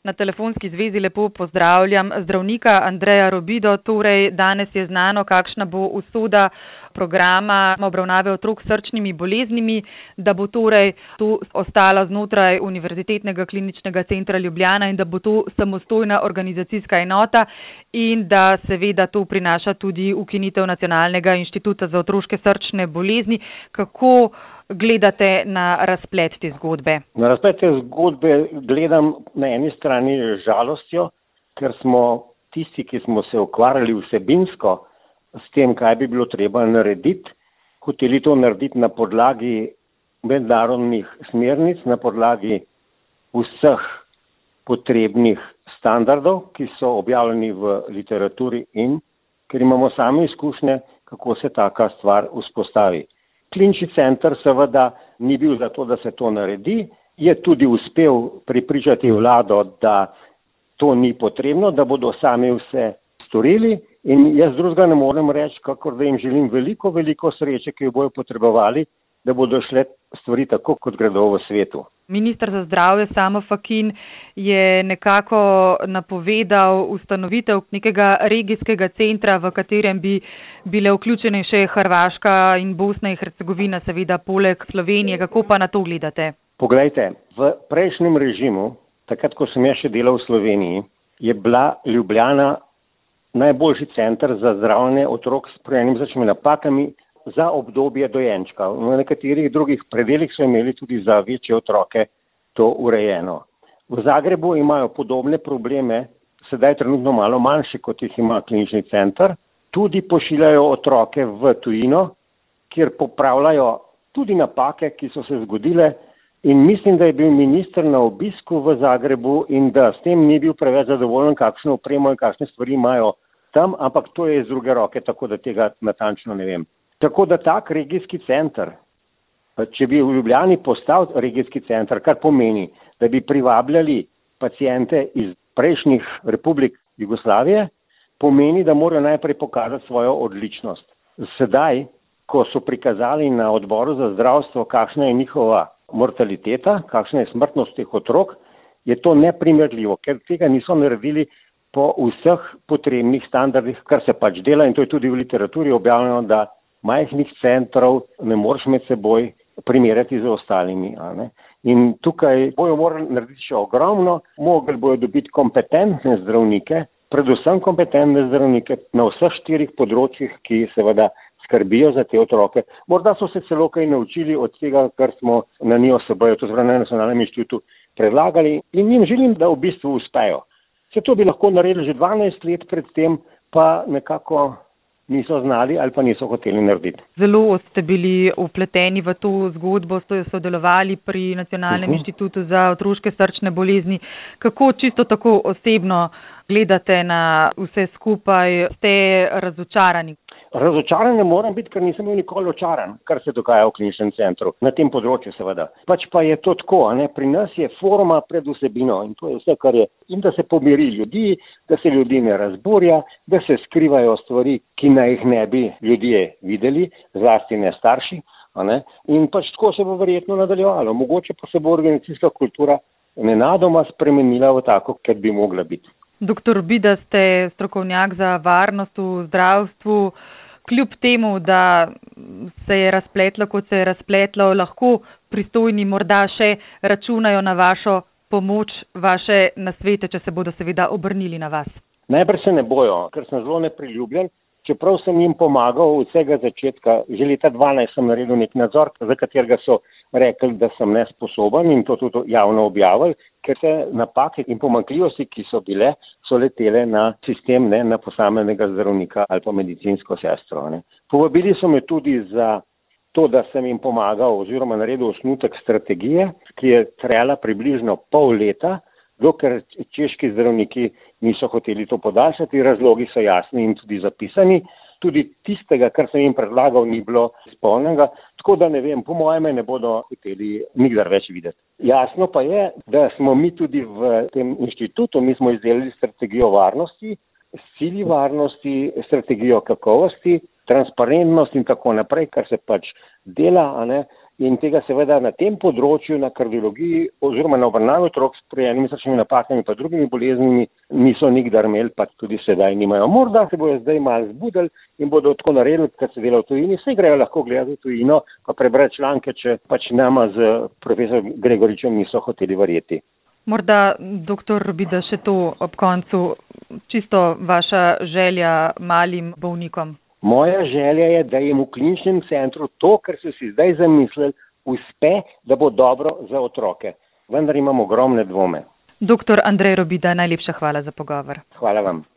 Na telefonski zvezi lepo pozdravljam zdravnika Andreja Robido. Torej, danes je znano, kakšna bo usoda programa obravnave otrok s srčnimi boleznimi, da bo torej to ostalo znotraj Univerzitetnega kliničnega centra Ljubljana in da bo to samostojna organizacijska enota in da seveda to prinaša tudi ukinitev Nacionalnega inštituta za otroške srčne bolezni. Kako gledate na razplet te zgodbe? Na razplet te zgodbe gledam na eni strani z žalostjo, ker smo tisti, ki smo se ukvarjali vsebinsko s tem, kaj bi bilo treba narediti, hoteli to narediti na podlagi mednarodnih smernic, na podlagi vseh potrebnih standardov, ki so objavljeni v literaturi in ker imamo sami izkušnje, kako se taka stvar vzpostavi. Klinični center seveda ni bil za to, da se to naredi, je tudi uspel prepričati vlado, da to ni potrebno, da bodo sami vse storili in jaz drugega ne morem reči, kakor da jim želim veliko sreče, ki jo bojo potrebovali, da bodo šle stvari tako, kot gredo v svetu. Minister za zdravje Samo Fakin je nekako napovedal ustanovitev nekega regijskega centra, v katerem bi bile vključene še Hrvaška in Bosna in Hercegovina, seveda poleg Slovenije. Kako pa na to gledate? Poglejte, v prejšnjem režimu, takrat, ko sem jaz še delal v Sloveniji, je bila Ljubljana najboljši center za zdravljenje otrok s prijetnimi srčnimi napakami za obdobje dojenčka. V nekaterih drugih predelih so imeli tudi za večje otroke to urejeno. V Zagrebu imajo podobne probleme, sedaj trenutno malo manjše, kot jih ima klinični center. Tudi pošiljajo otroke v tujino, kjer popravljajo tudi napake, ki so se zgodile. In mislim, da je bil minister na obisku v Zagrebu in da s tem ni bil preveč zadovoljen, kakšno opremo in kakšne stvari imajo tam, ampak to je iz druge roke, tako da tega natančno ne vem. Tako da tak regijski center, če bi v Ljubljani postal regijski center, kar pomeni, da bi privabljali paciente iz prejšnjih republik Jugoslavije, pomeni, da morajo najprej pokazati svojo odličnost. Sedaj, ko so prikazali na odboru za zdravstvo, kakšna je njihova mortaliteta, kakšna je smrtnost teh otrok, je to neprimerljivo, ker tega niso naredili po vseh potrebnih standardih, kar se pač dela in to je tudi v literaturi objavljeno, da majhnih centrov ne moreš med seboj primerjati z ostalimi. In tukaj bojo morali narediti še ogromno, mogli bojo dobiti kompetentne zdravnike, predvsem kompetentne zdravnike na vseh 4 področjih, ki seveda skrbijo za te otroke. Morda so se celo kaj naučili od tega, kar smo na NIOSB-ju, to zvrne na Nacionalnem inštitutu, predlagali in jim želim, da v bistvu uspejo. Se to bi lahko naredili že 12 let pred tem, pa nekako niso znali ali pa niso hoteli narediti. Zelo ste bili vpleteni v to zgodbo, ste sodelovali pri Nacionalnem inštitutu za otroške srčne bolezni. Kako čisto tako osebno gledate na vse skupaj? Ste razočarani? Razočaran ne morem biti, ker nisem bil nikoli očaran, kar se dogaja v kliničnem centru. Na tem področju seveda. Pač pa je to tako, pri nas je forma pred vsebino in to je vse, kar je. In da se pomiri ljudi, da se ljudi ne razburja, da se skrivajo stvari, ki naj jih ne bi ljudje videli, zlasti ne starši. In pač tako se bo verjetno nadaljevalo. Mogoče pa se bo organizacijska kultura nenadoma spremenila v tako, kot bi mogla biti. Doktor Robida, ste strokovnjak za varnost v zdravstvu. Kljub temu, da se je razpletlo, kot se je razpletlo, lahko pristojni morda še računajo na vašo pomoč, vaše nasvete, če se bodo seveda obrnili na vas? Najbrž se ne bojo, ker sem zelo nepriljubljen. Čeprav sem jim pomagal od vsega začetka, že leta 2012 sem naredil nek nadzor, za katerega so rekli, da sem nesposoben in to tudi javno objavili, ker se napake in pomanjkljivosti, ki so bile, so letele na sistem, na posameznega zdravnika ali pa medicinsko sestro. Povabili so me tudi za to, da sem jim pomagal oziroma naredil osnutek strategije, ki je trajala približno pol leta, dokler češki zdravniki niso hoteli to podaljšati, razlogi so jasni in tudi zapisani. Tudi tistega, kar sem jim predlagal, ni bilo izpolnjenega, tako da ne vem, po mojem ne bodo hoteli nikdar več videti. Jasno pa je, da smo mi tudi v tem inštitutu, mi smo izdelali strategijo varnosti, cilji varnosti, strategijo kakovosti, transparentnost in tako naprej, kar se pač dela, in tega seveda na tem področju, na kardiologiji oziroma na obravnavi otrok s prirojenimi srčnimi napakami pa drugimi boleznimi niso nikdar imeli, pa tudi sedaj nimajo. Morda se bojo zdaj malo zbudili in bodo tako naredili, kar se dela v tujini. Vse grejo lahko gledati v tujino, pa prebrati članke, če pač nama z profesor Gregoričem niso hoteli verjeti. Morda, doktor Robida, še to ob koncu, čisto vaša želja malim bolnikom. Moja želja je, da jim v kliničnem centru to, kar so si zdaj zamislili, uspe, da bo dobro za otroke. Vendar imam ogromne dvome. Doktor Andrej Robida, najlepša hvala za pogovor. Hvala vam.